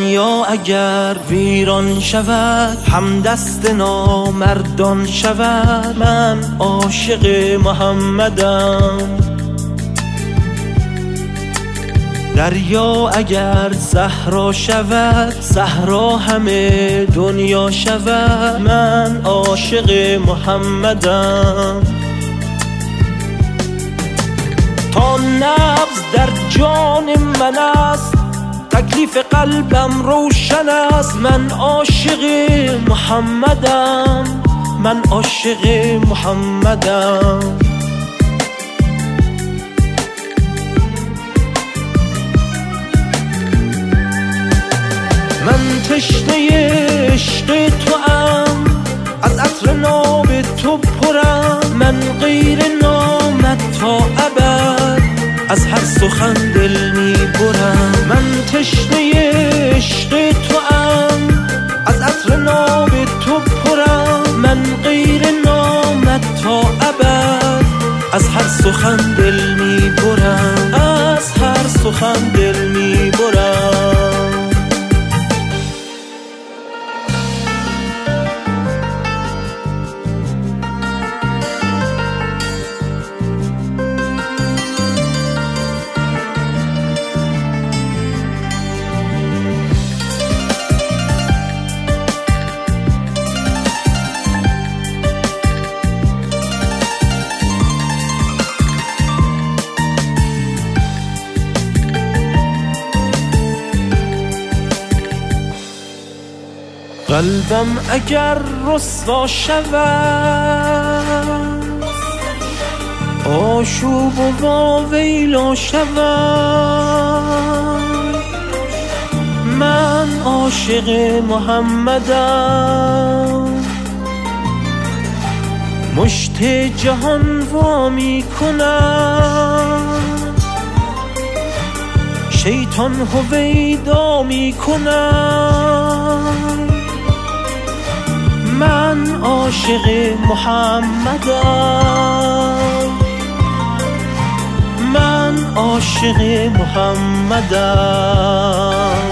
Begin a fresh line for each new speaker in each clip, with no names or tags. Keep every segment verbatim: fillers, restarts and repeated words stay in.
دنیا اگر ویران شود، همدست نامردان شود، من عاشق محمدم. دریا اگر صحرا شود، صحرا همه دنیا شود، من عاشق محمدم. تا نبض در جان من است، تکلیف قلبم روشن است، من عاشق محمدم، من عاشق محمدم. من تشنه عشق توام، از عطر ناب تو پرم، من غیر نامت تا ابد از هر سخن دل می برم. من تشنه عشق توام، از عطر ناب تو پرم، من غیر نامت تا ابد از هر سخن دل می برم، از هر سخن دل می برم. قلبم اگر رسوا شود، آشوب و واویلا شود، من عاشق محمدم. مشت جهان وامی کنم، شیطان هویدا می کنم، من عاشق محمدم، من عاشق محمدم.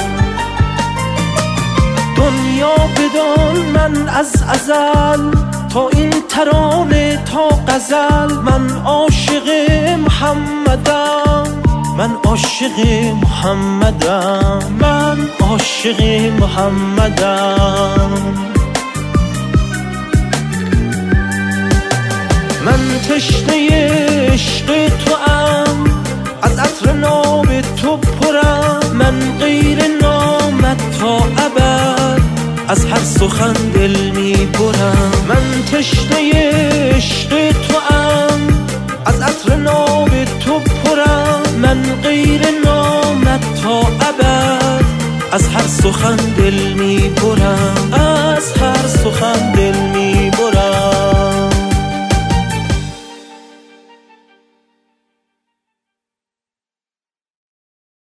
دنیا بدان من از ازل، تا این ترانه تا غزل، من عاشق محمدم، من عاشق محمدم، من عاشق محمدم. من تشنه عشق توام، از عطر ناب تو پرم، من غیر نامت تا ابد از هر سخن دل می برم. من تشنه عشق توام، از عطر ناب تو پرم، من غیر نامت تا ابد از هر سخن دل می برم، از هر سخن